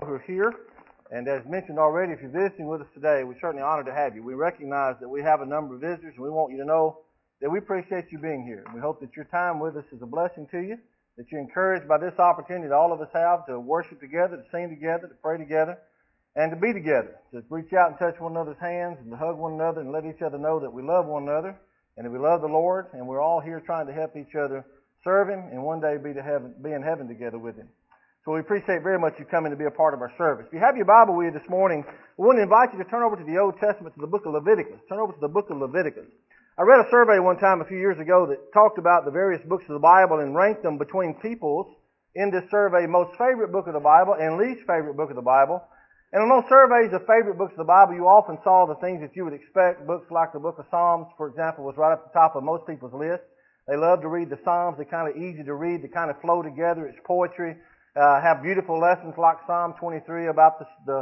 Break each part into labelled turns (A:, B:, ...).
A: who are here. And as mentioned already, if you're visiting with us today, we're certainly honored to have you. We recognize that we have a number of visitors, and we want you to know that we appreciate you being here. We hope that your time with us is a blessing to you, that you're encouraged by this opportunity that all of us have to worship together, to sing together, to pray together, and to be together, to reach out and touch one another's hands and to hug one another and let each other know that we love one another and that we love the Lord, and we're all here trying to help each other serve Him and one day be in heaven together with Him. So we appreciate very much you coming to be a part of our service. If you have your Bible with you this morning, we want to invite you to turn over to the Old Testament, to the book of Leviticus. Turn over to the book of Leviticus. I read a survey one time a few years ago that talked about the various books of the Bible and ranked them between people's, in this survey, most favorite book of the Bible and least favorite book of the Bible. And on those surveys of favorite books of the Bible, you often saw the things that you would expect. Books like the book of Psalms, for example, was right up the top of most people's list. They love to read the Psalms. They're kind of easy to read. They kind of flow together. It's poetry. Have beautiful lessons like Psalm 23 about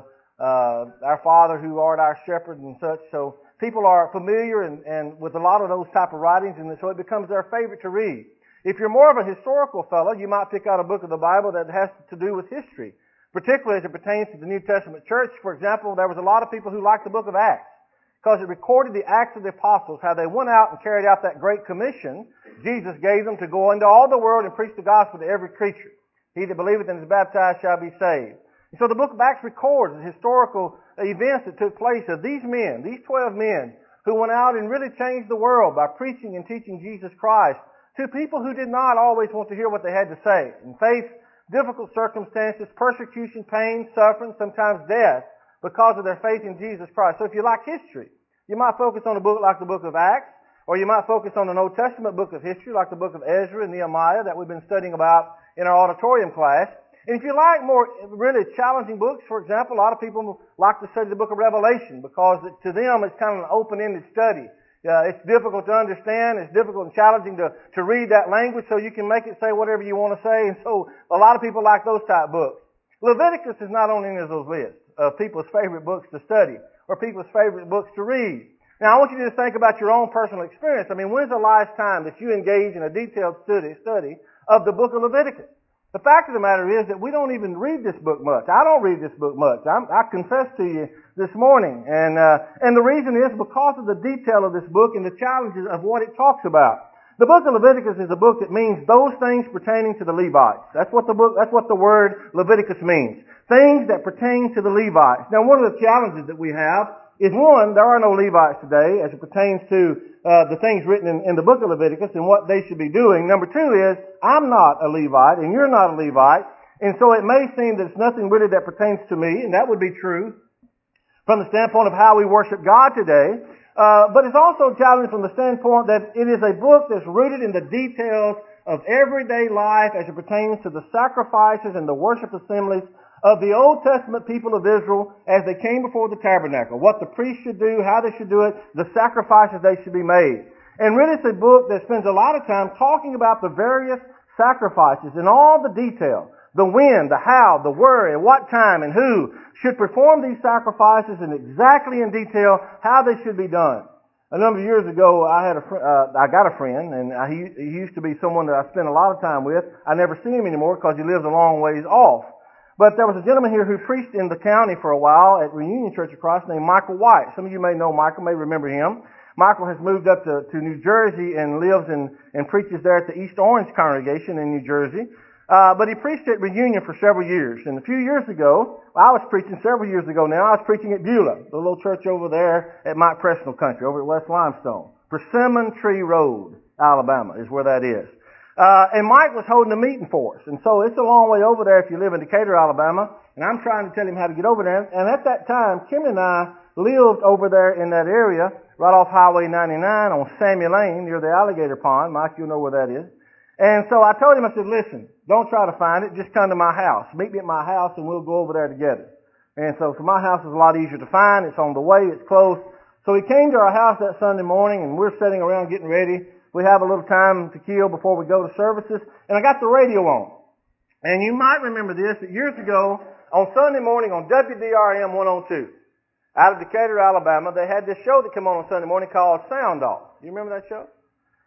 A: our Father who art our shepherd and such. So people are familiar and with a lot of those type of writings, and so it becomes their favorite to read. If you're more of a historical fellow, you might pick out a book of the Bible that has to do with history, particularly as it pertains to the New Testament church. For example, there was a lot of people who liked the book of Acts because it recorded the Acts of the Apostles, how they went out and carried out that great commission Jesus gave them to go into all the world and preach the gospel to every creature. He that believeth and is baptized shall be saved. And so the book of Acts records the historical events that took place of these men, these 12 men, who went out and really changed the world by preaching and teaching Jesus Christ to people who did not always want to hear what they had to say and faced difficult circumstances, persecution, pain, suffering, sometimes death because of their faith in Jesus Christ. So if you like history, you might focus on a book like the book of Acts, or you might focus on an Old Testament book of history like the book of Ezra and Nehemiah that we've been studying about in our auditorium class. And if you like more really challenging books, for example, a lot of people like to study the book of Revelation because to them it's kind of an open-ended study. It's difficult to understand. It's difficult and challenging to read that language so you can make it say whatever you want to say. And so a lot of people like those type books. Leviticus is not on any of those lists of people's favorite books to study or people's favorite books to read. Now, I want you to think about your own personal experience. I mean, when's the last time that you engaged in a detailed study of the book of Leviticus? The fact of the matter is that we don't even read this book much. I don't read this book much. I confess to you this morning. And the reason is because of the detail of this book and the challenges of what it talks about. The book of Leviticus is a book that means those things pertaining to the Levites. That's what the word Leviticus means. Things that pertain to the Levites. Now, one of the challenges that we have is, one, there are no Levites today as it pertains to the things written in the book of Leviticus and what they should be doing. Number two is, I'm not a Levite and you're not a Levite, and so it may seem that it's nothing really that pertains to me, and that would be true from the standpoint of how we worship God today. But it's also challenging from the standpoint that it is a book that's rooted in the details of everyday life as it pertains to the sacrifices and the worship assemblies of the Old Testament people of Israel as they came before the tabernacle, what the priests should do, how they should do it, the sacrifices they should be made. And really it's a book that spends a lot of time talking about the various sacrifices and all the detail, the when, the how, the where, and what time, and who should perform these sacrifices and exactly in detail how they should be done. A number of years ago, I got a friend, and he used to be someone that I spent a lot of time with. I never see him anymore because he lives a long ways off. But there was a gentleman here who preached in the county for a while at Reunion Church of Christ named Michael White. Some of you may know Michael, may remember him. Michael has moved up to New Jersey and lives and preaches there at the East Orange congregation in New Jersey. But he preached at Reunion for several years. And a few years ago, I was preaching several years ago now, I was preaching at Beulah, the little church over there at Mike Presnell Country, over at West Limestone. Persimmon Tree Road, Alabama is where that is. And Mike was holding a meeting for us. And so it's a long way over there if you live in Decatur, Alabama. And I'm trying to tell him how to get over there. And at that time, Kim and I lived over there in that area, right off Highway 99 on Sammy Lane near the Alligator Pond. Mike, you'll know where that is. And so I told him, I said, listen, don't try to find it. Just come to my house. Meet me at my house and we'll go over there together. And so my house is a lot easier to find. It's on the way. It's close. So he came to our house that Sunday morning and we're sitting around getting ready. We have a little time to kill before we go to services. And I got the radio on. And you might remember this, that years ago, on Sunday morning on WDRM 102, out of Decatur, Alabama, they had this show that came on Sunday morning called Sound Off. Do you remember that show?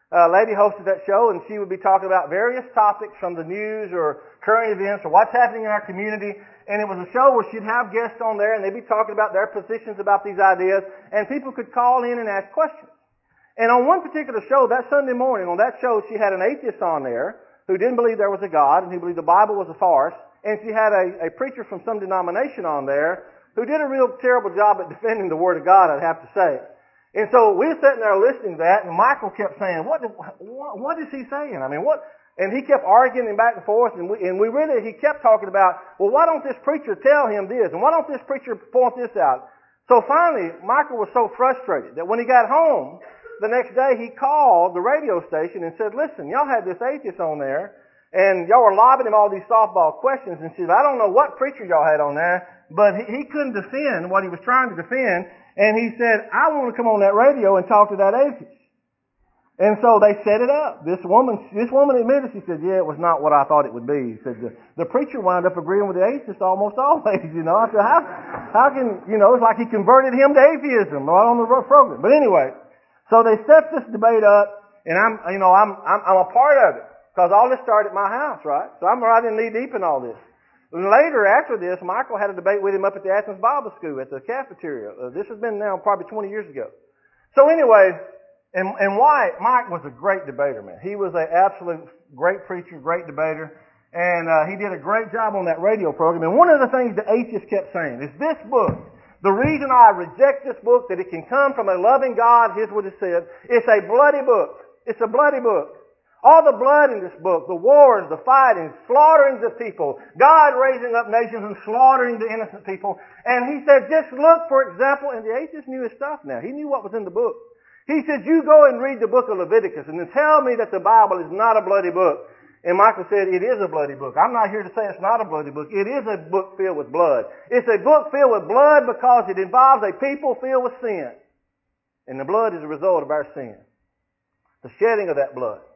A: A lady hosted that show, and she would be talking about various topics from the news or current events or what's happening in our community. And it was a show where she'd have guests on there, and they'd be talking about their positions about these ideas, and people could call in and ask questions. And on one particular show, that Sunday morning, on that show, she had an atheist on there who didn't believe there was a God and who believed the Bible was a farce. And she had a preacher from some denomination on there who did a real terrible job at defending the Word of God, I'd have to say. And so we were sitting there listening to that, and Michael kept saying, what is he saying? I mean, what? And he kept arguing and back and forth, and he kept talking about, well, why don't this preacher tell him this? And why don't this preacher point this out? So finally, Michael was so frustrated that when he got home, the next day he called the radio station and said, listen, y'all had this atheist on there, and y'all were lobbing him all these softball questions, and she said, I don't know what preacher y'all had on there, but he couldn't defend what he was trying to defend. And he said, I want to come on that radio and talk to that atheist. And so they set it up. This woman admitted, she said, yeah, it was not what I thought it would be. He said, the preacher wound up agreeing with the atheist almost always, you know. I said, how can, you know, it's like he converted him to atheism right on the program. But anyway, so they set this debate up, and I'm a part of it, because all this started at my house, right? So I'm right in knee deep in all this. And later, after this, Michael had a debate with him up at the Athens Bible School at the cafeteria. This has been now probably 20 years ago. So anyway, and Mike was a great debater, man. He was an absolute great preacher, great debater, and he did a great job on that radio program. And one of the things the atheists kept saying is this book, the reason I reject this book, that it can come from a loving God, here's what it said, it's a bloody book. It's a bloody book. All the blood in this book, the wars, the fighting, slaughterings of people, God raising up nations and slaughtering the innocent people. And he said, just look, for example, and the atheist knew his stuff now. He knew what was in the book. He said, you go and read the book of Leviticus and then tell me that the Bible is not a bloody book. And Michael said, it is a bloody book. I'm not here to say it's not a bloody book. It is a book filled with blood. It's a book filled with blood because it involves a people filled with sin. And the blood is a result of our sin. The shedding of that blood.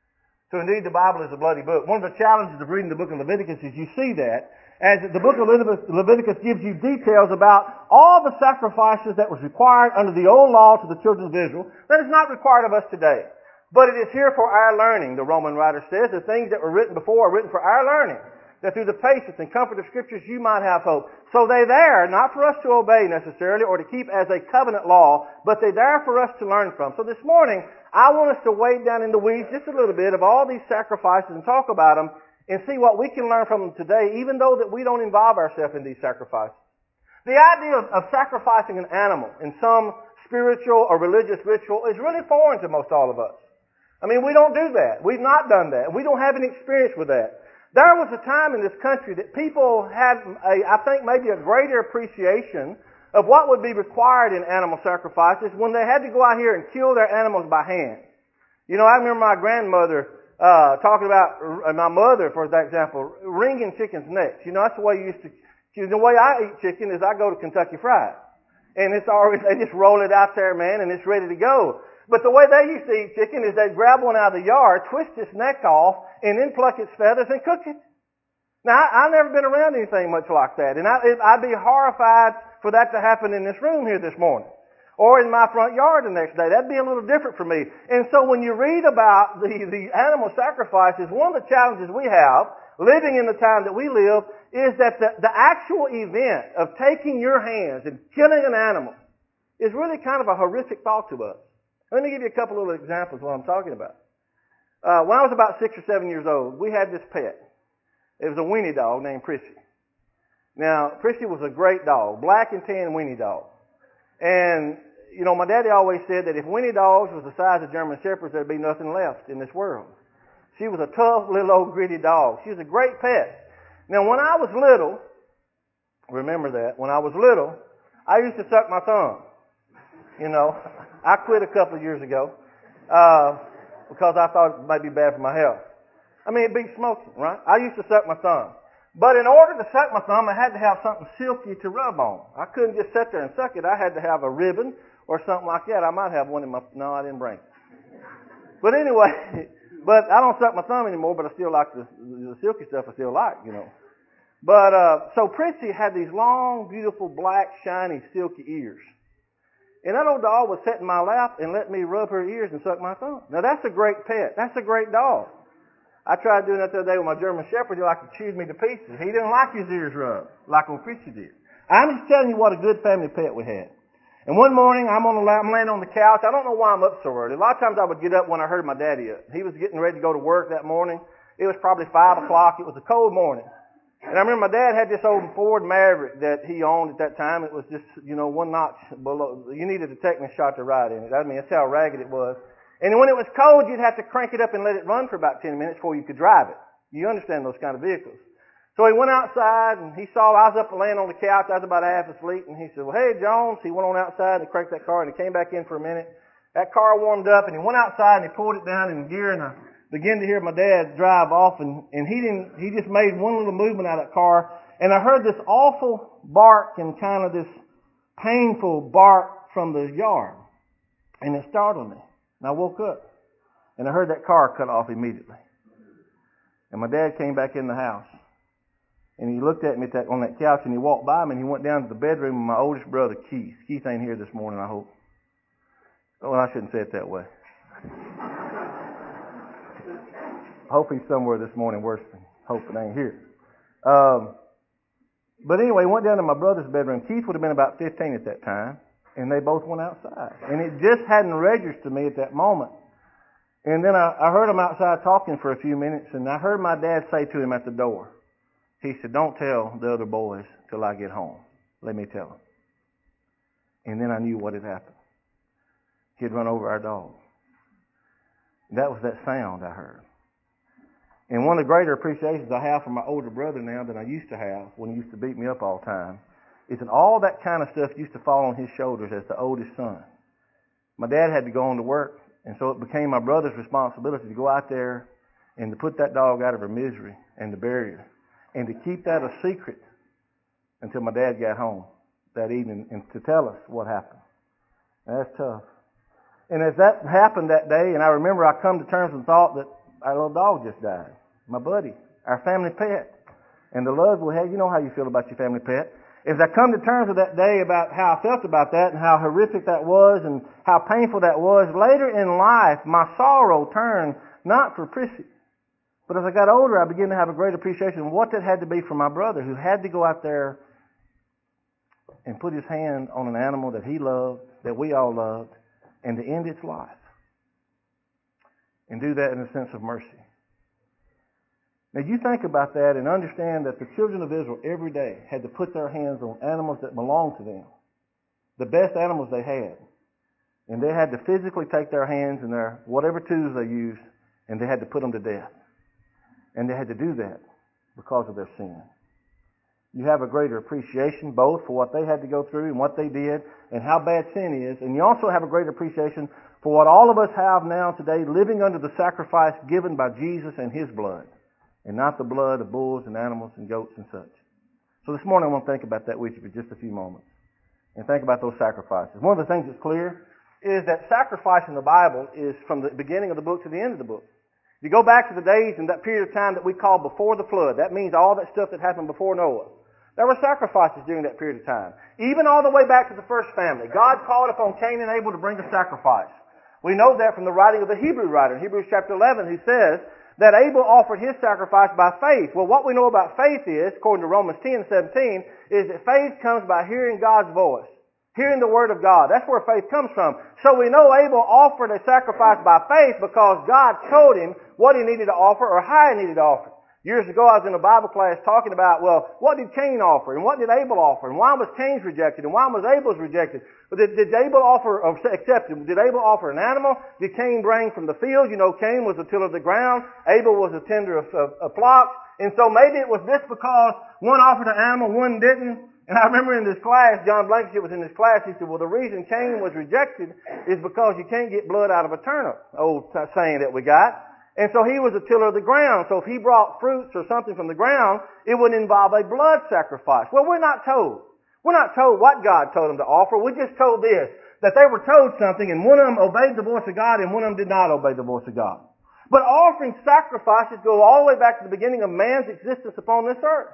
A: So indeed, the Bible is a bloody book. One of the challenges of reading the book of Leviticus is you see that, as the book of Leviticus gives you details about all the sacrifices that was required under the old law to the children of Israel, that is not required of us today. But it is here for our learning, the Roman writer says. The things that were written before are written for our learning, that through the patience and comfort of Scriptures you might have hope. So they're there, not for us to obey necessarily or to keep as a covenant law, but they're there for us to learn from. So this morning, I want us to wade down in the weeds just a little bit of all these sacrifices and talk about them and see what we can learn from them today, even though that we don't involve ourselves in these sacrifices. The idea of sacrificing an animal in some spiritual or religious ritual is really foreign to most all of us. I mean, we don't do that. We've not done that. We don't have any experience with that. There was a time in this country that people had, I think, maybe a greater appreciation of what would be required in animal sacrifices when they had to go out here and kill their animals by hand. You know, I remember my grandmother talking about, my mother, for example, wringing chickens' necks. You know, that's the way the way I eat chicken is I go to Kentucky Fried. And it's already, they just roll it out there, man, and it's ready to go. But the way they used to eat chicken is they'd grab one out of the yard, twist its neck off, and then pluck its feathers and cook it. Now, I've never been around anything much like that, and I'd be horrified for that to happen in this room here this morning, or in my front yard the next day. That'd be a little different for me. And so when you read about the animal sacrifices, one of the challenges we have, living in the time that we live, is that the actual event of taking your hands and killing an animal is really kind of a horrific thought to us. Let me give you a couple little examples of what I'm talking about. When I was about 6 or 7 years old, we had this pet. It was a weenie dog named Prissy. Now, Prissy was a great dog, black and tan weenie dog. And, you know, my daddy always said that if weenie dogs was the size of German Shepherds, there'd be nothing left in this world. She was a tough, little old gritty dog. She was a great pet. Now, when I was little, remember that, when I was little, I used to suck my thumb. You know, I quit a couple of years ago because I thought it might be bad for my health. I mean, it'd be smoking, right? I used to suck my thumb. But in order to suck my thumb, I had to have something silky to rub on. I couldn't just sit there and suck it. I had to have a ribbon or something like that. I might have one in my... No, I didn't bring it. But anyway, but I don't suck my thumb anymore, but I still like the silky stuff I still like, you know. But, so Prissy had these long, beautiful, black, shiny, silky ears. And that old dog would sit in my lap and let me rub her ears and suck my thumb. Now that's a great pet. That's a great dog. I tried doing that the other day with my German Shepherd. He liked to chew me to pieces. He didn't like his ears rubbed like old Christy did. I'm just telling you what a good family pet we had. And one morning I'm laying on the couch. I don't know why I'm up so early. A lot of times I would get up when I heard my daddy up. He was getting ready to go to work that morning. It was probably 5 o'clock. It was a cold morning. And I remember my dad had this old Ford Maverick that he owned at that time. It was just, one notch below. You needed a tetanus shot to ride in it. I mean, that's how ragged it was. And when it was cold, you'd have to crank it up and let it run for about 10 minutes before you could drive it. You understand those kind of vehicles. So he went outside and he saw I was up laying on the couch. I was about half asleep. And he said, well, hey, Jones. He went on outside and cranked that car and he came back in for a minute. That car warmed up and he went outside and he pulled it down in gear and I began to hear my dad drive off and he just made one little movement out of that car and I heard this awful bark and kind of this painful bark from the yard and it startled me and I woke up and I heard that car cut off immediately and my dad came back in the house and he looked at me on that couch and he walked by me and he went down to the bedroom of my oldest brother Keith. Keith ain't here this morning, I hope. Well, I shouldn't say it that way. Hope he's somewhere this morning worse than hope it ain't here. But anyway, went down to my brother's bedroom. Keith would have been about 15 at that time, and they both went outside. And it just hadn't registered to me at that moment. And then I heard them outside talking for a few minutes, and I heard my dad say to him at the door, he said, don't tell the other boys till I get home. Let me tell them. And then I knew what had happened. He'd run over our dog. That was that sound I heard. And one of the greater appreciations I have for my older brother now than I used to have when he used to beat me up all the time is that all that kind of stuff used to fall on his shoulders as the oldest son. My dad had to go on to work, and so it became my brother's responsibility to go out there and to put that dog out of her misery and to bury her and to keep that a secret until my dad got home that evening and to tell us what happened. Now, that's tough. And as that happened that day, and I remember I come to terms with the thought that our little dog just died. My buddy, our family pet. And the love we had, you know how you feel about your family pet. As I come to terms with that day about how I felt about that and how horrific that was and how painful that was, later in life, my sorrow turned not for Prissy. But as I got older, I began to have a great appreciation of what that had to be for my brother who had to go out there and put his hand on an animal that he loved, that we all loved, and to end its life. And do that in a sense of mercy. Now you think about that and understand that the children of Israel every day had to put their hands on animals that belonged to them. The best animals they had. And they had to physically take their hands and their whatever tools they used and they had to put them to death. And they had to do that because of their sin. You have a greater appreciation both for what they had to go through and what they did and how bad sin is. And you also have a greater appreciation for what all of us have now today living under the sacrifice given by Jesus and His blood. And not the blood of bulls and animals and goats and such. So this morning I want to think about that with you for just a few moments. And think about those sacrifices. One of the things that's clear is that sacrifice in the Bible is from the beginning of the book to the end of the book. If you go back to the days and that period of time that we call before the flood, that means all that stuff that happened before Noah. There were sacrifices during that period of time. Even all the way back to the first family. God called upon Cain and Abel to bring a sacrifice. We know that from the writing of the Hebrew writer in Hebrews chapter 11 who says that Abel offered his sacrifice by faith. Well, what we know about faith is, according to Romans 10:17, is that faith comes by hearing God's voice. Hearing the Word of God. That's where faith comes from. So we know Abel offered a sacrifice by faith because God told him what he needed to offer or how he needed to offer. Years ago I was in a Bible class talking about, well, what did Cain offer and what did Abel offer and why was Cain's rejected and why was Abel's rejected? Did Abel offer or accept it? Did Abel offer an animal? Did Cain bring from the field? You know, Cain was a tiller of the ground. Abel was a tender of flocks. And so maybe it was this because one offered an animal, one didn't. And I remember in this class, John Blankenship was in this class, he said, well, the reason Cain was rejected is because you can't get blood out of a turnip, old saying that we got. And so he was a tiller of the ground. So if he brought fruits or something from the ground, it would involve a blood sacrifice. Well, we're not told. We're not told what God told them to offer. We're just told this, that they were told something and one of them obeyed the voice of God and one of them did not obey the voice of God. But offering sacrifices go all the way back to the beginning of man's existence upon this earth.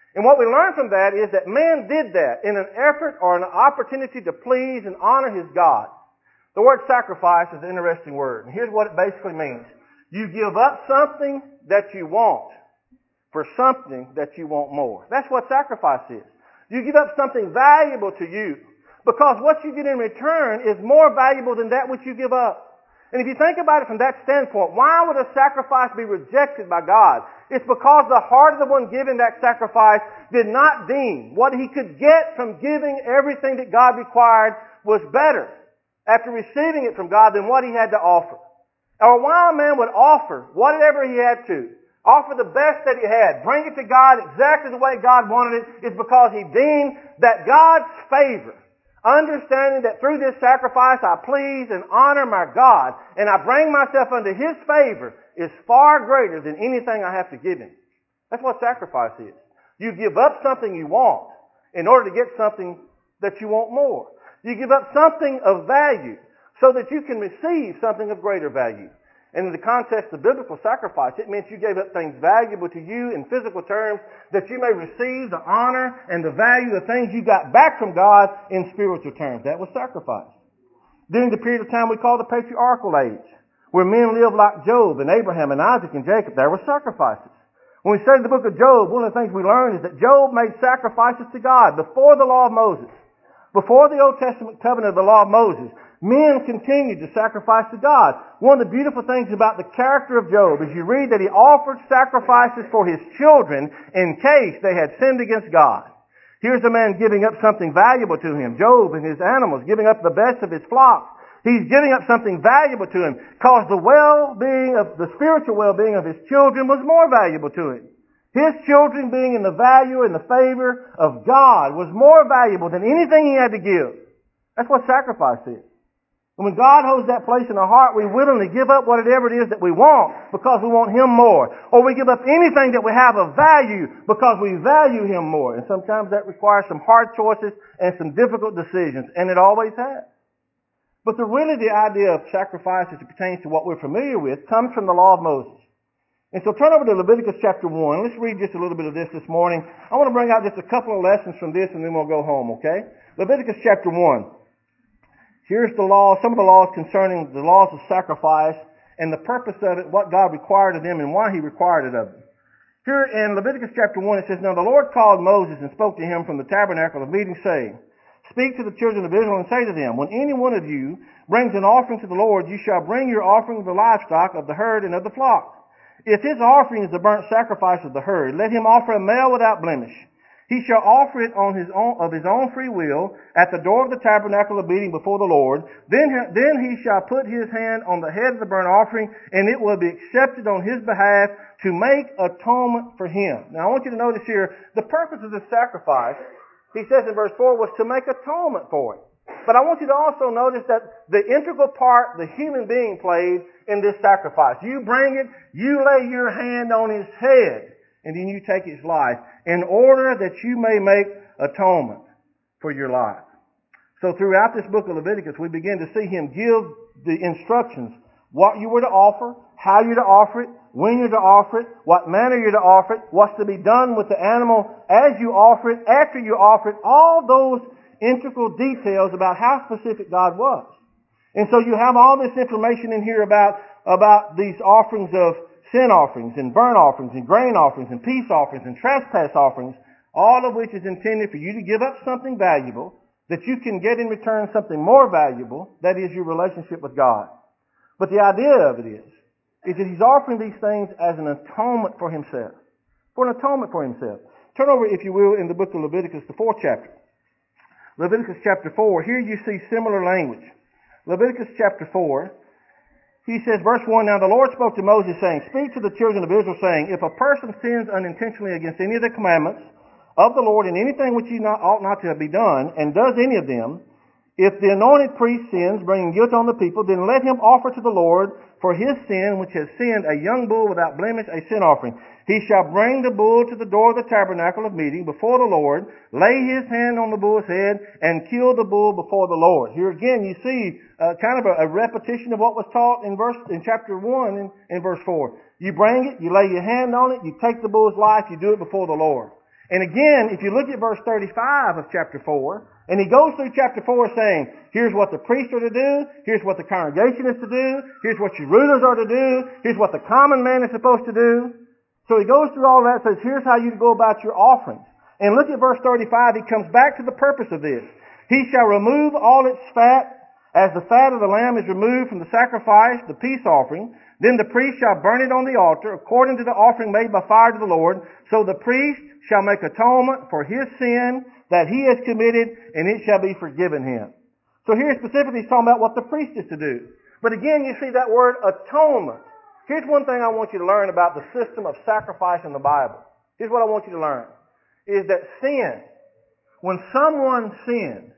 A: And what we learn from that is that man did that in an effort or an opportunity to please and honor his God. The word sacrifice is an interesting word. And here's what it basically means. You give up something that you want for something that you want more. That's what sacrifice is. You give up something valuable to you because what you get in return is more valuable than that which you give up. And if you think about it from that standpoint, why would a sacrifice be rejected by God? It's because the heart of the one giving that sacrifice did not deem what he could get from giving everything that God required was better after receiving it from God than what he had to offer. Or why a man would offer whatever he had to, offer the best that he had, bring it to God exactly the way God wanted it, is because he deemed that God's favor, understanding that through this sacrifice I please and honor my God, and I bring myself under his favor, is far greater than anything I have to give him. That's what sacrifice is. You give up something you want in order to get something that you want more. You give up something of value so that you can receive something of greater value. And in the context of biblical sacrifice, it meant you gave up things valuable to you in physical terms that you may receive the honor and the value of things you got back from God in spiritual terms. That was sacrifice. During the period of time we call the patriarchal age, where men lived like Job and Abraham and Isaac and Jacob, there were sacrifices. When we study the book of Job, one of the things we learn is that Job made sacrifices to God before the law of Moses. Before the Old Testament covenant of the law of Moses, men continued to sacrifice to God. One of the beautiful things about the character of Job is you read that he offered sacrifices for his children in case they had sinned against God. Here's a man giving up something valuable to him. Job and his animals, giving up the best of his flock. He's giving up something valuable to him because the spiritual well-being of his children was more valuable to him. His children being in the value and the favor of God was more valuable than anything he had to give. That's what sacrifice is. And when God holds that place in our heart, we willingly give up whatever it is that we want because we want him more. Or we give up anything that we have of value because we value him more. And sometimes that requires some hard choices and some difficult decisions. And it always has. But the idea of sacrifice as it pertains to what we're familiar with comes from the law of Moses. And so turn over to Leviticus chapter 1. Let's read just a little bit of this morning. I want to bring out just a couple of lessons from this and then we'll go home, okay? Leviticus chapter 1. Here's the law, some of the laws concerning the laws of sacrifice and the purpose of it, what God required of them and why he required it of them. Here in Leviticus chapter 1 it says, Now the Lord called Moses and spoke to him from the tabernacle of meeting, saying, Speak to the children of Israel and say to them, When any one of you brings an offering to the Lord, you shall bring your offering of the livestock, of the herd, and of the flock. If his offering is the burnt sacrifice of the herd, let him offer a male without blemish. He shall offer it of his own free will at the door of the tabernacle of meeting before the Lord. Then he shall put his hand on the head of the burnt offering, and it will be accepted on his behalf to make atonement for him. Now I want you to notice here, the purpose of this sacrifice, he says in verse 4, was to make atonement for it. But I want you to also notice that the integral part the human being played in this sacrifice. You bring it, you lay your hand on his head, and then you take his life in order that you may make atonement for your life. So throughout this book of Leviticus, we begin to see him give the instructions, what you were to offer, how you're to offer it, when you're to offer it, what manner you're to offer it, what's to be done with the animal as you offer it, after you offer it, all those integral details about how specific God was. And so you have all this information in here about these offerings of sin offerings and burnt offerings and grain offerings and peace offerings and trespass offerings, all of which is intended for you to give up something valuable that you can get in return something more valuable, that is your relationship with God. But the idea of it is that he's offering these things as an atonement for himself. For an atonement for himself. Turn over, if you will, in the book of Leviticus, the 4th chapter. Leviticus chapter 4, here you see similar language. Leviticus chapter 4, he says, verse 1, Now the Lord spoke to Moses, saying, Speak to the children of Israel, saying, If a person sins unintentionally against any of the commandments of the Lord in anything which he ought not to be done, and does any of them, if the anointed priest sins, bringing guilt on the people, then let him offer to the Lord for his sin, which has sinned, a young bull without blemish, a sin offering. He shall bring the bull to the door of the tabernacle of meeting before the Lord, lay his hand on the bull's head, and kill the bull before the Lord. Here again you see kind of a repetition of what was taught in chapter 1 in verse 4. You bring it, you lay your hand on it, you take the bull's life, you do it before the Lord. And again, if you look at verse 35 of chapter 4, and he goes through chapter 4 saying, here's what the priests are to do, here's what the congregation is to do, here's what your rulers are to do, here's what the common man is supposed to do. So he goes through all that and says, here's how you go about your offerings. And look at verse 35, he comes back to the purpose of this. He shall remove all its fat, as the fat of the lamb is removed from the sacrifice, the peace offering. Then the priest shall burn it on the altar, according to the offering made by fire to the Lord. So the priest shall make atonement for his sin that he has committed, and it shall be forgiven him. So here specifically he's talking about what the priest is to do. But again, you see that word atonement. Here's one thing I want you to learn about the system of sacrifice in the Bible. Here's what I want you to learn. Is that sin, when someone sinned,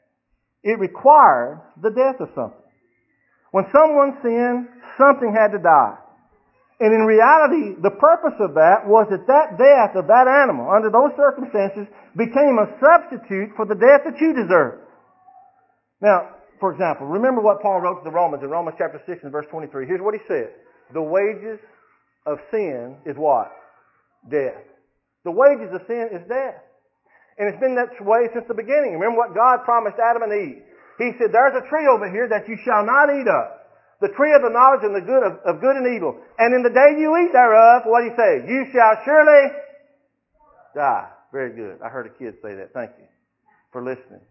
A: it required the death of something. When someone sinned, something had to die. And in reality, the purpose of that was that that death of that animal, under those circumstances, became a substitute for the death that you deserve. Now, for example, remember what Paul wrote to the Romans in Romans chapter 6 and verse 23. Here's what he said. The wages of sin is what? Death. The wages of sin is death. And it's been that way since the beginning. Remember what God promised Adam and Eve. He said, there's a tree over here that you shall not eat of. The tree of the knowledge and the good of good and evil. And in the day you eat thereof, what do you say? You shall surely die. Very good. I heard a kid say that. Thank you for listening.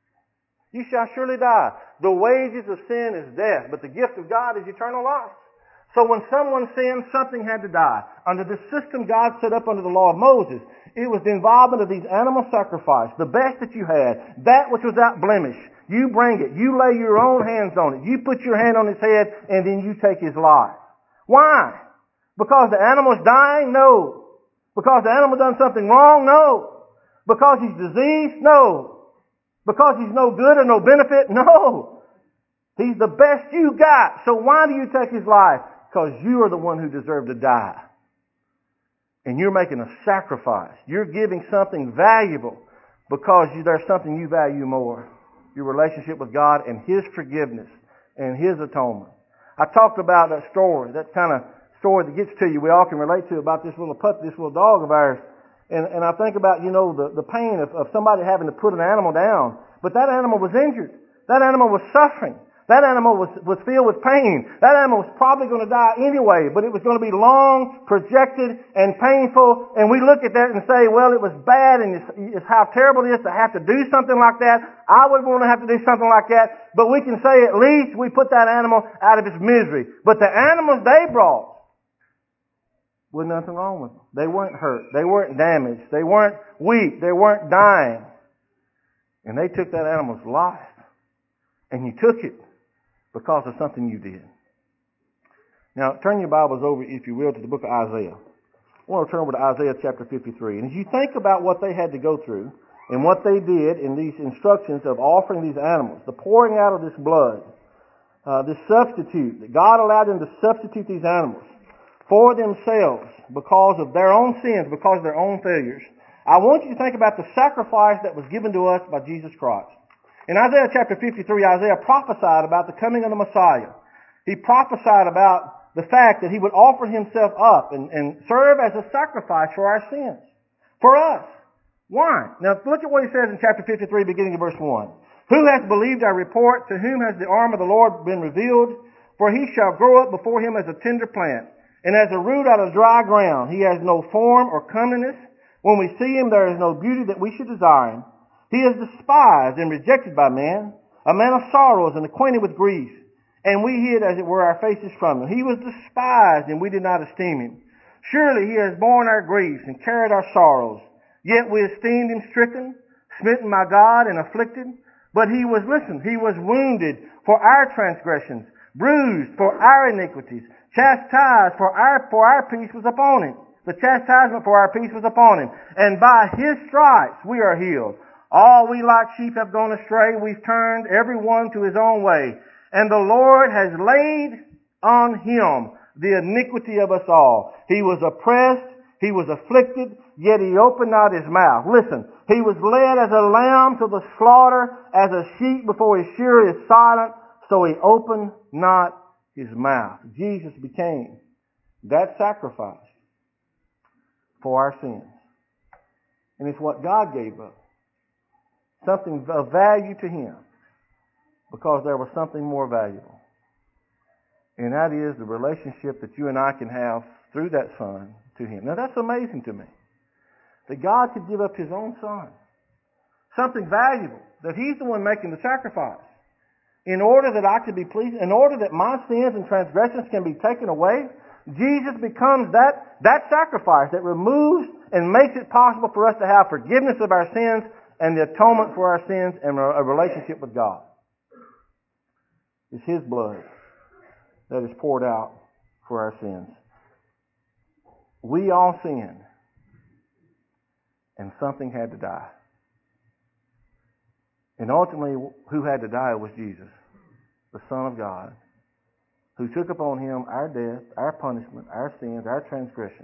A: You shall surely die. The wages of sin is death, but the gift of God is eternal life. So when someone sinned, something had to die. Under the system God set up under the law of Moses, it was the involvement of these animal sacrifice, the best that you had, that which was without blemish. You bring it. You lay your own hands on it. You put your hand on his head, and then you take his life. Why? Because the animal is dying? No. Because the animal done something wrong? No. Because he's diseased? No. Because he's no good or no benefit? No. He's the best you got. So why do you take his life? Because you are the one who deserved to die. And you're making a sacrifice. You're giving something valuable because there's something you value more. Your relationship with God and his forgiveness and his atonement. I talked about that story, that kind of story that gets to you, we all can relate to, about this little puppy, this little dog of ours. And I think about, the pain of somebody having to put an animal down. But that animal was injured. That animal was suffering. That animal was filled with pain. That animal was probably going to die anyway, but it was going to be long, projected, and painful. And we look at that and say, well, it was bad, and it's how terrible it is to have to do something like that. I wouldn't want to have to do something like that. But we can say at least we put that animal out of its misery. But the animals they brought, was nothing wrong with them. They weren't hurt. They weren't damaged. They weren't weak. They weren't dying. And they took that animal's life. And you took it because of something you did. Now, turn your Bibles over, if you will, to the book of Isaiah. I want to turn over to Isaiah chapter 53. And as you think about what they had to go through and what they did in these instructions of offering these animals, the pouring out of this blood, this substitute, that God allowed them to substitute these animals for themselves because of their own sins, because of their own failures. I want you to think about the sacrifice that was given to us by Jesus Christ. In Isaiah chapter 53, Isaiah prophesied about the coming of the Messiah. He prophesied about the fact that he would offer himself up and serve as a sacrifice for our sins. For us. Why? Now look at what he says in chapter 53, beginning of verse 1. Who hath believed our report? To whom has the arm of the Lord been revealed? For he shall grow up before him as a tender plant, and as a root out of dry ground. He has no form or comeliness. When we see him, there is no beauty that we should desire him. He is despised and rejected by men, a man of sorrows and acquainted with grief. And we hid, as it were, our faces from him. He was despised, and we did not esteem him. Surely he has borne our griefs and carried our sorrows. Yet we esteemed him stricken, smitten by God, and afflicted. But he was wounded for our transgressions, bruised for our iniquities, chastised for our peace was upon him. The chastisement for our peace was upon him. And by his stripes we are healed. All we like sheep have gone astray. We've turned every one to his own way. And the Lord has laid on him the iniquity of us all. He was oppressed. He was afflicted. Yet he opened not his mouth. Listen. He was led as a lamb to the slaughter, as a sheep before his shearer is silent. So he opened not his mouth. Jesus became that sacrifice for our sins. And it's what God gave up. Something of value to Him. Because there was something more valuable. And that is the relationship that you and I can have through that Son to Him. Now that's amazing to me. That God could give up His own Son. Something valuable. That He's the one making the sacrifice. In order that I could be pleased, in order that my sins and transgressions can be taken away, Jesus becomes that sacrifice that removes and makes it possible for us to have forgiveness of our sins and the atonement for our sins and a relationship with God. It's His blood that is poured out for our sins. We all sinned, and something had to die. And ultimately, who had to die was Jesus, the Son of God, who took upon Him our death, our punishment, our sins, our transgressions,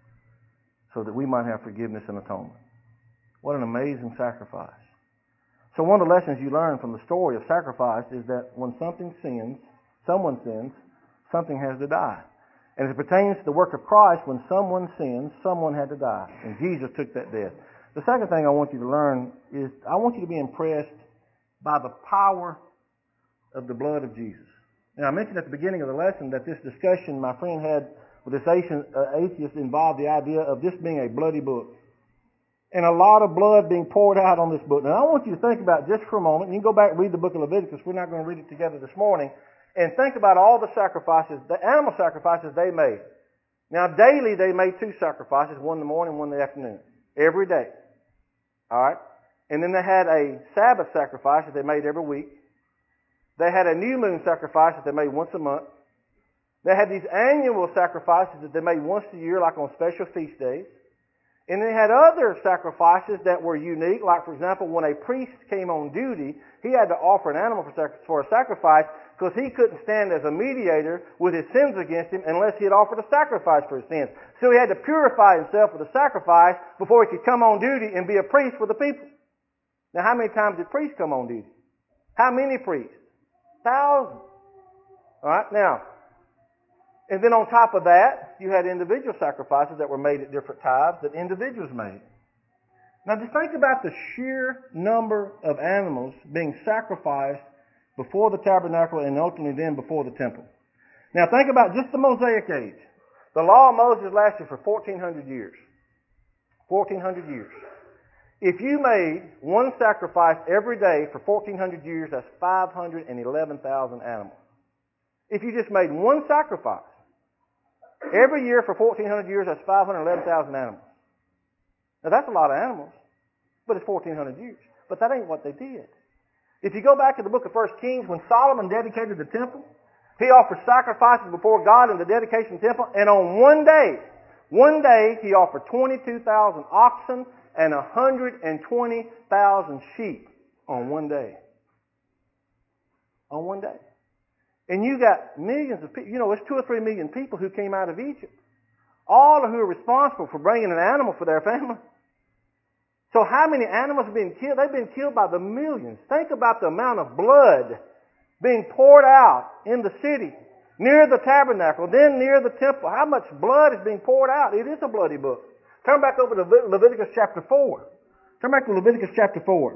A: so that we might have forgiveness and atonement. What an amazing sacrifice. So one of the lessons you learn from the story of sacrifice is that when someone sins, something has to die. And as it pertains to the work of Christ, when someone sins, someone had to die. And Jesus took that death. The second thing I want you to learn is I want you to be impressed by the power of the blood of Jesus. Now, I mentioned at the beginning of the lesson that this discussion my friend had with this atheist involved the idea of this being a bloody book. And a lot of blood being poured out on this book. Now, I want you to think about just for a moment. You can go back and read the book of Leviticus. We're not going to read it together this morning. And think about all the sacrifices, the animal sacrifices they made. Now, daily they made 2 sacrifices, one in the morning, one in the afternoon. Every day. All right? And then they had a Sabbath sacrifice that they made every week. They had a new moon sacrifice that they made once a month. They had these annual sacrifices that they made once a year, like on special feast days. And they had other sacrifices that were unique, like, for example, when a priest came on duty, he had to offer an animal for a sacrifice because he couldn't stand as a mediator with his sins against him unless he had offered a sacrifice for his sins. So he had to purify himself with a sacrifice before he could come on duty and be a priest for the people. Now, how many times did priests come on duty? How many priests? Thousands. All right, now, and then on top of that, you had individual sacrifices that were made at different times that individuals made. Now just think about the sheer number of animals being sacrificed before the tabernacle and ultimately then before the temple. Now think about just the Mosaic age. The law of Moses lasted for 1,400 years. 1,400 years. If you made one sacrifice every day for 1,400 years, that's 511,000 animals. If you just made one sacrifice every year for 1,400 years, that's 511,000 animals. Now that's a lot of animals, but it's 1,400 years. But that ain't what they did. If you go back to the book of 1 Kings, when Solomon dedicated the temple, he offered sacrifices before God in the dedication temple, and on one day he offered 22,000 oxen and 120,000 sheep on one day. On one day. And you got millions of people, it's 2 or 3 million people who came out of Egypt. All who are responsible for bringing an animal for their family. So how many animals have been killed? They've been killed by the millions. Think about the amount of blood being poured out in the city, near the tabernacle, then near the temple. How much blood is being poured out? It is a bloody book. Turn back over to Leviticus chapter 4. Turn back to Leviticus chapter 4.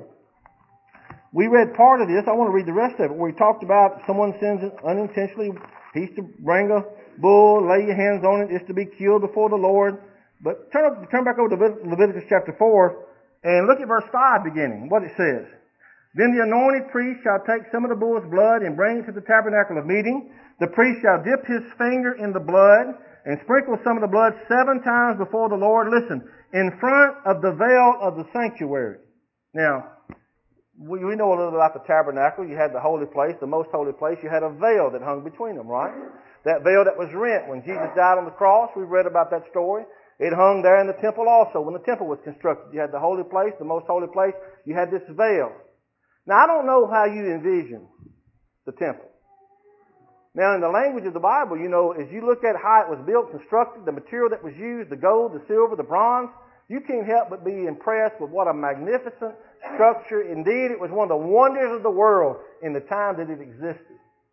A: We read part of this. I want to read the rest of it, where he talked about someone sins unintentionally. He's to bring a bull, lay your hands on it. It's to be killed before the Lord. But turn back over to Leviticus chapter 4 and look at verse 5 beginning, what it says. Then the anointed priest shall take some of the bull's blood and bring it to the tabernacle of meeting. The priest shall dip his finger in the blood and sprinkle some of the blood 7 times before the Lord. Listen, in front of the veil of the sanctuary. Now, we know a little bit about the tabernacle. You had the holy place, the most holy place. You had a veil that hung between them, right? That veil that was rent when Jesus died on the cross. We've read about that story. It hung there in the temple also. When the temple was constructed, you had the holy place, the most holy place. You had this veil. Now, I don't know how you envision the temple. Now, in the language of the Bible, as you look at how it was built, constructed, the material that was used, the gold, the silver, the bronze, you can't help but be impressed with what a magnificent structure. Indeed, it was one of the wonders of the world in the time that it existed.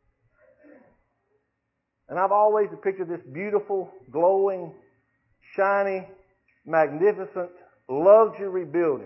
A: And I've always pictured this beautiful, glowing, shiny, magnificent luxury building.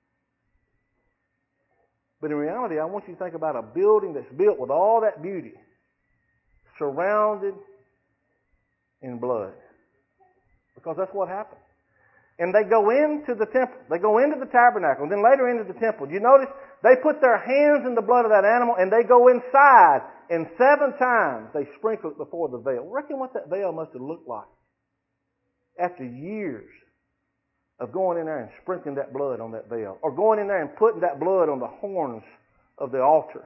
A: But in reality, I want you to think about a building that's built with all that beauty, surrounded in blood. Because that's what happened. And they go into the temple. They go into the tabernacle. And then later into the temple. Do you notice? They put their hands in the blood of that animal and they go inside. And 7 times they sprinkle it before the veil. Reckon what that veil must have looked like. After years of going in there and sprinkling that blood on that veil. Or going in there and putting that blood on the horns of the altar.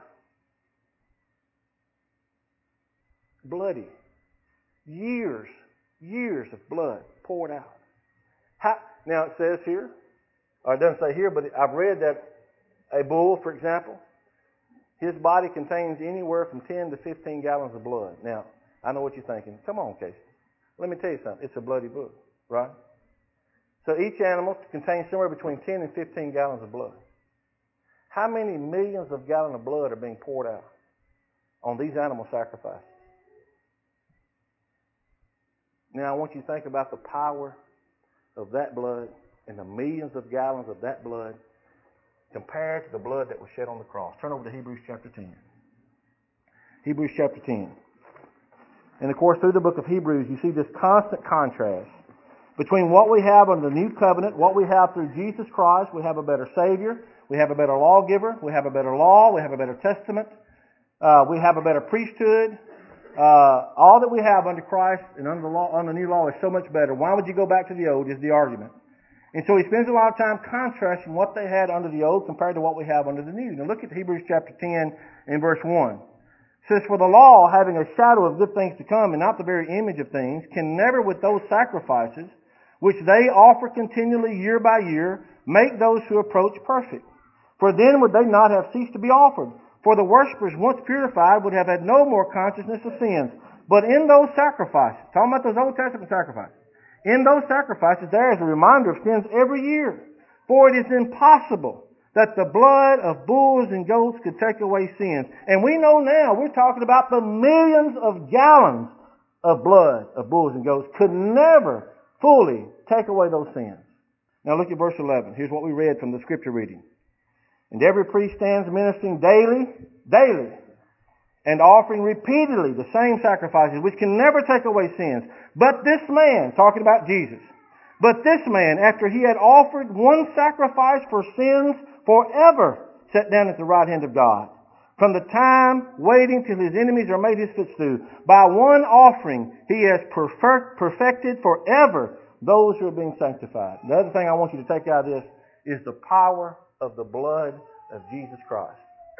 A: Bloody. Years of blood poured out. Now it says here, or it doesn't say here, but I've read that a bull, for example, his body contains anywhere from 10 to 15 gallons of blood. Now, I know what you're thinking. Come on, Casey. Let me tell you something. It's a bloody book, right? So each animal contains somewhere between 10 and 15 gallons of blood. How many millions of gallons of blood are being poured out on these animal sacrifices? Now, I want you to think about the power of that blood and the millions of gallons of that blood compared to the blood that was shed on the cross. Turn over to Hebrews chapter 10. Hebrews chapter 10. And of course, through the book of Hebrews, you see this constant contrast between what we have under the new covenant, what we have through Jesus Christ. We have a better Savior. We have a better lawgiver. We have a better law. We have a better testament. We have a better priesthood. All that we have under Christ and under the law, under the new law is so much better. Why would you go back to the old is the argument. And so he spends a lot of time contrasting what they had under the old compared to what we have under the new. Now look at Hebrews chapter 10 and verse 1. It says, "For the law, having a shadow of good things to come and not the very image of things, can never with those sacrifices which they offer continually year by year make those who approach perfect. For then would they not have ceased to be offered. For the worshippers, once purified, would have had no more consciousness of sins. But in those sacrifices," talking about those Old Testament sacrifices, "in those sacrifices there is a reminder of sins every year. For it is impossible that the blood of bulls and goats could take away sins." And we know now, we're talking about the millions of gallons of blood of bulls and goats could never fully take away those sins. Now look at verse 11. Here's what we read from the scripture reading. "And every priest stands ministering daily, and offering repeatedly the same sacrifices, which can never take away sins. But this man," talking about Jesus, "but this man, after he had offered one sacrifice for sins forever, sat down at the right hand of God. From the time waiting till his enemies are made his footstool. By one offering he has perfected forever those who are being sanctified." The other thing I want you to take out of this is the power of the blood of Jesus Christ.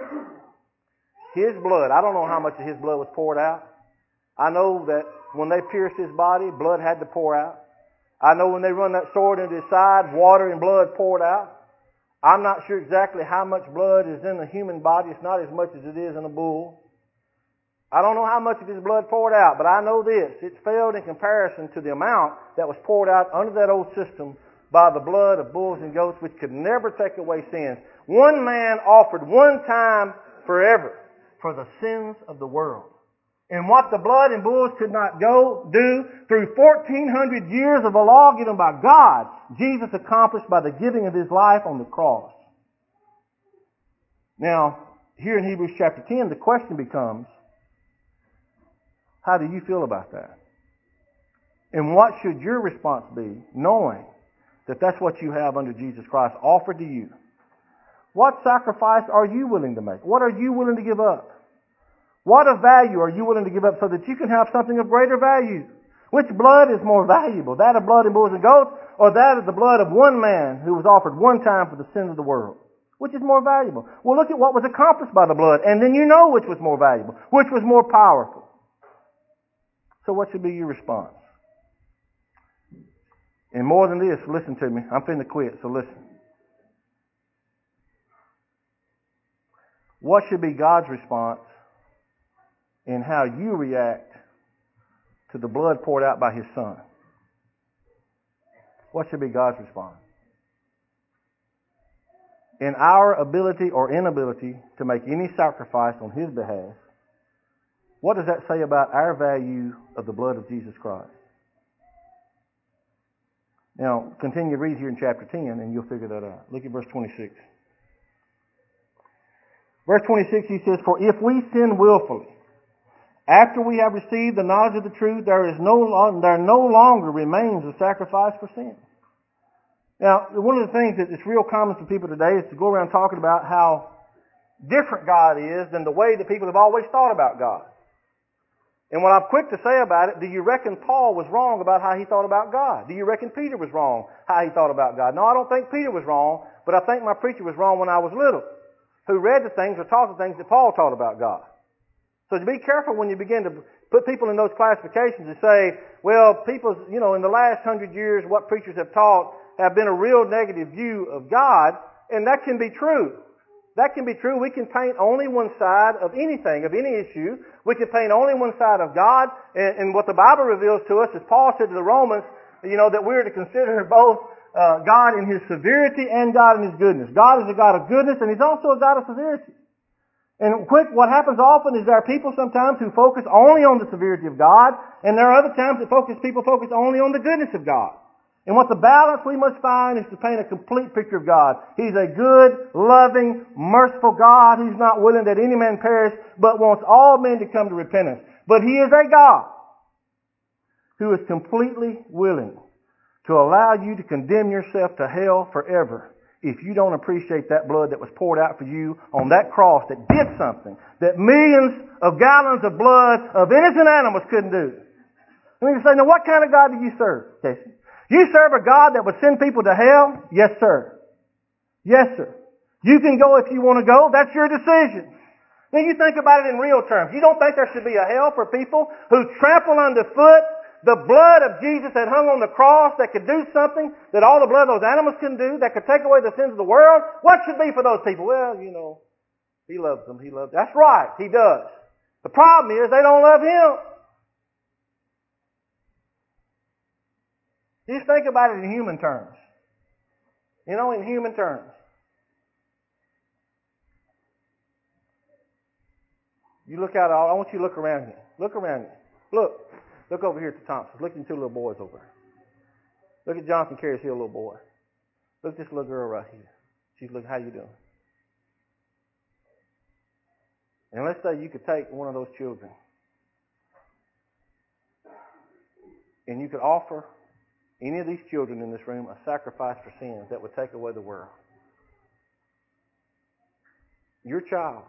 A: His blood, I don't know how much of his blood was poured out. I know that when they pierced his body, blood had to pour out. I know when they run that sword into his side, water and blood poured out. I'm not sure exactly how much blood is in the human body. It's not as much as it is in a bull. I don't know how much of his blood poured out, but I know this. It failed in comparison to the amount that was poured out under that old system by the blood of bulls and goats, which could never take away sins. One man offered one time forever for the sins of the world. And what the blood and bulls could not do through 1,400 years of a law given by God, Jesus accomplished by the giving of his life on the cross. Now, here in Hebrews chapter 10, the question becomes, how do you feel about that? And what should your response be, knowing that that's what you have under Jesus Christ offered to you? What sacrifice are you willing to make? What are you willing to give up? What of value are you willing to give up so that you can have something of greater value? Which blood is more valuable? That of blood and bulls and goats, or that of the blood of one man who was offered one time for the sins of the world? Which is more valuable? Well, look at what was accomplished by the blood, and then you know which was more valuable, which was more powerful. So what should be your response? And more than this, listen to me. I'm finna quit, so listen. What should be God's response in how you react to the blood poured out by his Son? What should be God's response? In our ability or inability to make any sacrifice on his behalf, what does that say about our value of the blood of Jesus Christ? Now, continue to read here in chapter 10, and you'll figure that out. Look at verse 26. Verse 26, he says, "For if we sin willfully, after we have received the knowledge of the truth, there no longer remains a sacrifice for sin." Now, one of the things that is real common for people today is to go around talking about how different God is than the way that people have always thought about God. And what I'm quick to say about it, do you reckon Paul was wrong about how he thought about God? Do you reckon Peter was wrong how he thought about God? No, I don't think Peter was wrong, but I think my preacher was wrong when I was little, who read the things or taught the things that Paul taught about God. So be careful when you begin to put people in those classifications and say, well, people, in the last 100 years, what preachers have taught have been a real negative view of God, and that can be true. That can be true. We can paint only one side of anything, of any issue. We can paint only one side of God. And what the Bible reveals to us, as Paul said to the Romans, that we're to consider both God in His severity and God in His goodness. God is a God of goodness, and He's also a God of severity. And what happens often is there are people sometimes who focus only on the severity of God, and there are other times that people focus only on the goodness of God. And what the balance we must find is to paint a complete picture of God. He's a good, loving, merciful God. He's not willing that any man perish, but wants all men to come to repentance. But He is a God who is completely willing to allow you to condemn yourself to hell forever if you don't appreciate that blood that was poured out for you on that cross that did something that millions of gallons of blood of innocent animals couldn't do. And you say, now what kind of God do you serve, Casey? You serve a God that would send people to hell? Yes, sir. Yes, sir. You can go if you want to go. That's your decision. Now you think about it in real terms. You don't think there should be a hell for people who trample underfoot the blood of Jesus that hung on the cross, that could do something that all the blood of those animals couldn't do, that could take away the sins of the world? What should be for those people? Well, He loves them. He loves them. That's right. He does. The problem is they don't love Him. Just think about it in human terms. In human terms. You look out, I want you to look around you. Look around you. Look over here at the Thompsons. Look at the two little boys over there. Look at Jonathan Carey's here, little boy. Look at this little girl right here. She's looking, how you doing? And let's say you could take one of those children and you could offer any of these children in this room a sacrifice for sins that would take away the world. Your child,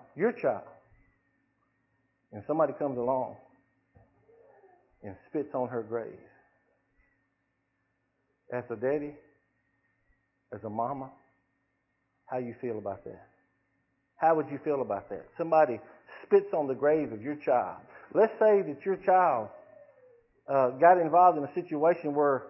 A: and somebody comes along and spits on her grave. As a daddy, as a mama, how you feel about that? How would you feel about that? Somebody spits on the grave of your child. Let's say that your child got involved in a situation where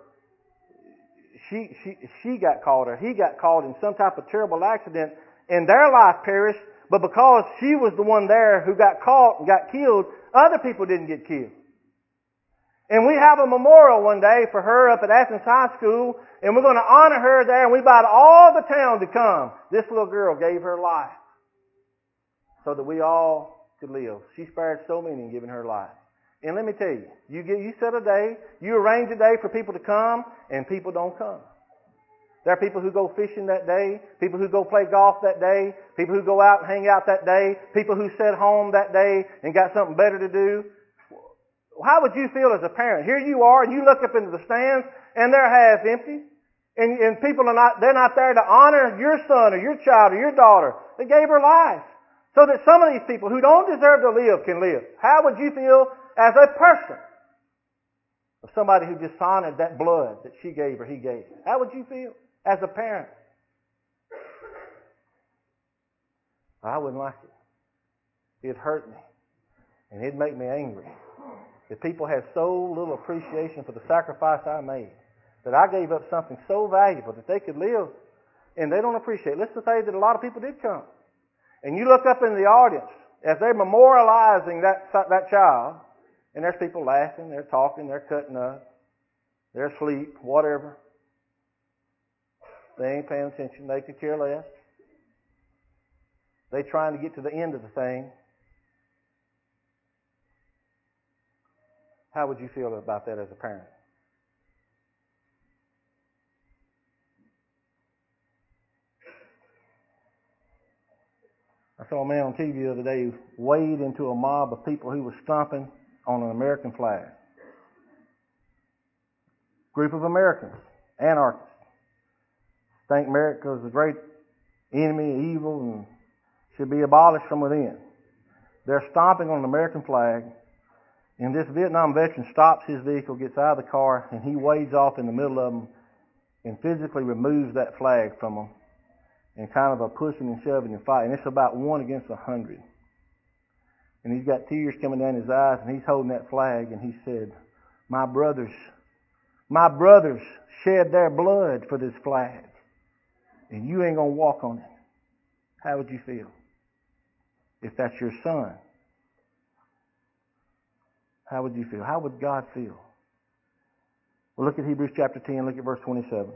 A: she got caught or he got caught in some type of terrible accident and their life perished, but because she was the one there who got caught and got killed, other people didn't get killed. And we have a memorial one day for her up at Athens High School, and we're going to honor her there, and we invite all the town to come. This little girl gave her life so that we all could live. She spared so many in giving her life. And let me tell you, you set a day, you arrange a day for people to come, and people don't come. There are people who go fishing that day, people who go play golf that day, people who go out and hang out that day, people who sit home that day and got something better to do. How would you feel as a parent? Here you are, and you look up into the stands, and they're half empty. And people they're not there to honor your son or your child or your daughter. They gave her life. So that some of these people who don't deserve to live can live. How would you feel as a person of somebody who dishonored that blood that she gave or he gave? How would you feel as a parent? I wouldn't like it. It'd hurt me. And it'd make me angry. That people have so little appreciation for the sacrifice I made. That I gave up something so valuable that they could live, and they don't appreciate it. Let's just say that a lot of people did come. And you look up in the audience as they're memorializing that child, and there's people laughing, they're talking, they're cutting up, they're asleep, whatever. They ain't paying attention. They could care less. They trying to get to the end of the thing. How would you feel about that as a parent? I saw a man on TV the other day wade into a mob of people who were stomping on an American flag. Group of Americans, anarchists, think America is a great enemy, evil, and should be abolished from within. They're stomping on an American flag, and this Vietnam veteran stops his vehicle, gets out of the car, and he wades off in the middle of them and physically removes that flag from them and kind of a pushing and shoving and fighting. It's about 1 against 100. And he's got tears coming down his eyes, and he's holding that flag, and he said, my brothers shed their blood for this flag, and you ain't going to walk on it. How would you feel if that's your son? How would you feel? How would God feel? Well, look at Hebrews chapter 10, look at verse 27.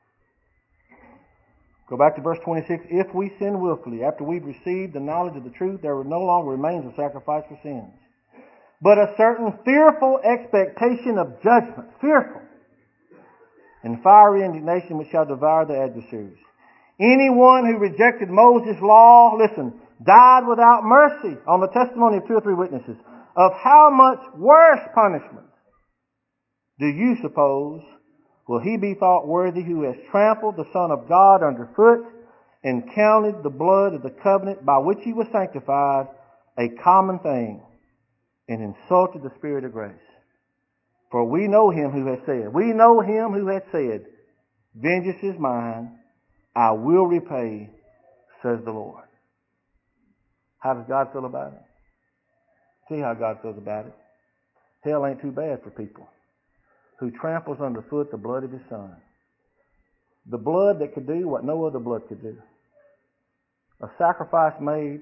A: Go back to verse 26. If we sin willfully, after we've received the knowledge of the truth, there no longer remains a sacrifice for sins, but a certain fearful expectation of judgment. Fearful. And fiery indignation which shall devour the adversaries. Anyone who rejected Moses' law, listen, died without mercy on the testimony of 2 or 3 witnesses. Of how much worse punishment do you suppose will he be thought worthy who has trampled the Son of God underfoot and counted the blood of the covenant by which he was sanctified a common thing and insulted the Spirit of grace? For we know him who has said, vengeance is mine, I will repay, says the Lord. How does God feel about it? See how God feels about it. Hell ain't too bad for people who tramples underfoot the blood of his Son. The blood that could do what no other blood could do. A sacrifice made,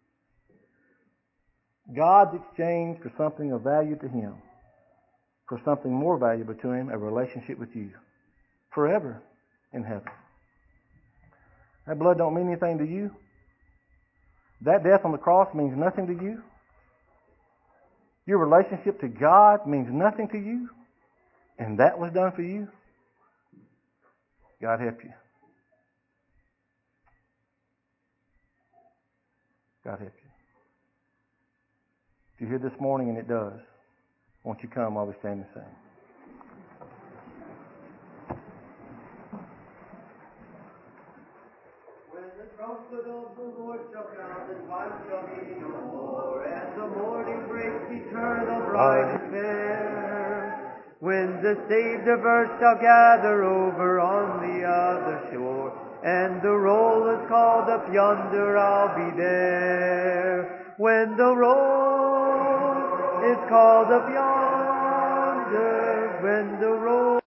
A: God's exchange for something of value to him, for something more valuable to him, a relationship with you, forever in heaven. That blood don't mean anything to you. That death on the cross means nothing to you. Your relationship to God means nothing to you. And that was done for you. God help you. God help you. If you're here this morning and it does, won't you come while we stand and sing? When the trumpet of the Lord shall sound, and light shall be no more, and the morning breaks eternal, bright and fair. When the saved of earth shall gather over on the other shore, and the roll is called up yonder, I'll be there. When the roll is called up yonder, when the roll